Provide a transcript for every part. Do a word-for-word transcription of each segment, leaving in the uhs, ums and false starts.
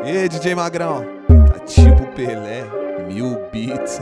E aí, D J Magrão, tá tipo Pelé, mil beats.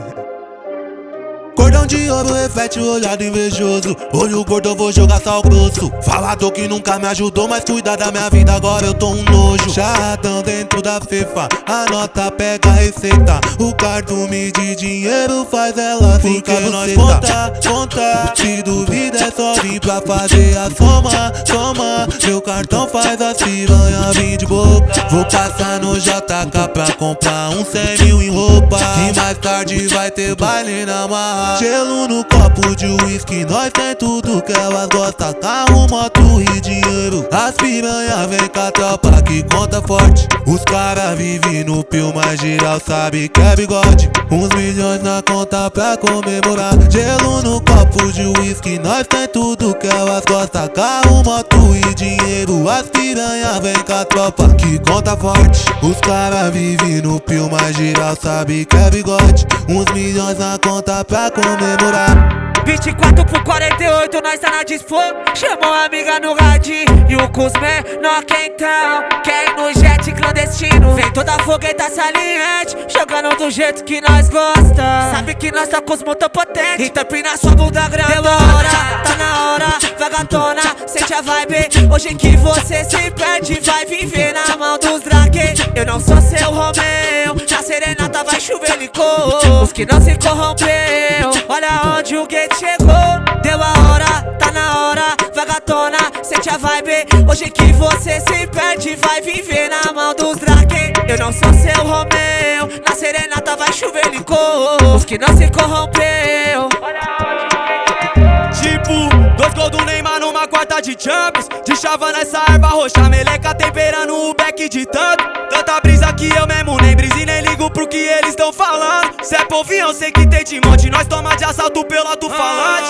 Cordão de ouro reflete o olhar do invejoso. Olho gordo, eu vou jogar sal grosso. Falador que nunca me ajudou, mas cuida da minha vida, agora eu tô um nojo. Charlatão dentro da fefa, anota, pega a receita. O cardume de dinheiro faz ela ficar nós conta, conta. Se duvida é só vir pra fazer a soma, soma. Meu cartão faz as piranha vir de boca. Vou passar no J K pra comprar um cem mil em roupa. E mais tarde vai ter baile na marra. Gelo no copo de uísque, nós tem tudo que elas gostam. Carro, moto e dinheiro. As piranha vem com a tropa que conta forte. Os cara vivem no pio, mas geral sabe que é bigode. Uns milhões na conta pra comemorar. Gelo no copo de uísque, nós tem tudo que elas gostam. Carro, moto e dinheiro. As piranha vem com a tropa que conta forte. Os cara vivem no pio, mas geral sabe que é bigode. Uns milhões na conta pra comemorar. vinte e quatro por quarenta e oito, nós tá na dispo. Chamou a amiga no radinho e o Cusme no quentão. Quer ir no jet clandestino, vem toda fogueta saliente, jogando do jeito que nós gosta. Sabe que nós tá com os motor potente, então empina sua bunda grande. Deu a hora, tá na hora, vagatona, sente a vibe. Hoje que você se perde, vai viver na mão dos drag. Eu não sou seu Romeu, na serenata vai chover licor. Os que não se corrompeu, olha onde o gate chegou. Deu a hora, tá na hora, vagatona, sente a vibe. Hoje que você se perde, vai viver na mão dos drag. Eu não sou seu Romeu, na serenata vai chover licor. Os que não se corrompeu, olha onde o gate chegou. Tipo, dois gols do Neymar numa quarta de Champions. De chava nessa erva roxa, meleca temperando o beck de tanto. Tanta brisa que eu mesmo nem briso e nem ligo pro que eles tão falando. Cê é povinho, sei que tem de monte, nós toma de assalto pelo alto-falante.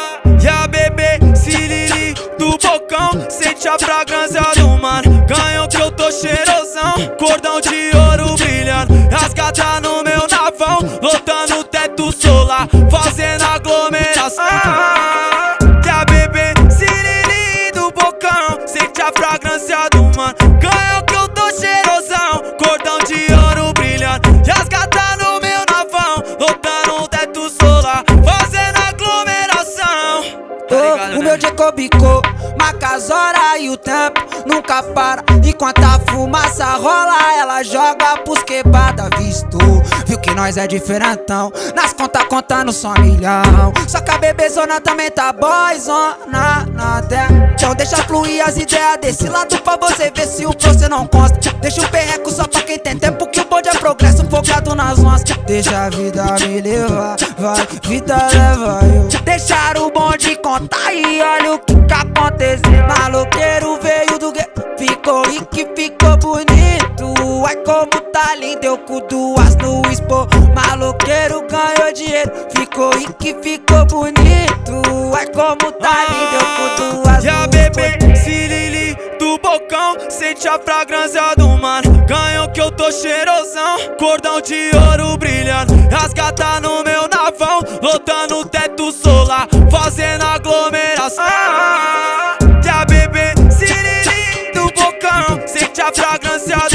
E a bebê, Cirili do bocão, sente a fragrância do mano. Ganhou que eu tô cheirosão, cordão de ouro brilhando. Rasgada no meu navão, lotando o teto solar, fazendo aglomeração. E a bebê, Cirili do bocão, sente a fragrância do mano. Ganhou que eu tô cheirosão, cordão de ouro brilhando. Rasgada no meu navão, lotando o teto solar, fazendo aglomeração. Tá ligado, oh, o né? meu Jacobicô, marca as horas e o tempo nunca para. Enquanto a fumaça rola, ela joga pros quebrada. Visto, viu que nós é diferentão, nas contas contando só milhão. Só que a bebezona também tá boyzona na terra. Então deixa fluir as ideias desse lado pra você ver se o pro cê não consta. Deixa o perreco só pra quem tem tempo, que o bonde é progresso focado nas onças. Deixa a vida me levar, vai, vida leva eu. Deixar o bonde contar e olha o que que aconteceu. Maloqueiro veio do gueto, ficou e que ficou bonito. Ai como tá lindo, eu com duas no expo. Maloqueiro ganhou dinheiro, ficou e que ficou bonito. Ai como tá lindo, eu com duas no expo. E a bebê, Cirili do bocão, sente a fragrância do mano. Ganhou que eu tô cheirosão, cordão de ouro brilhando. Rasgata no meu navão, lotando o teto solar, fazendo aglomeração. E a bebê, Cirili do bocão, sente a fragrância do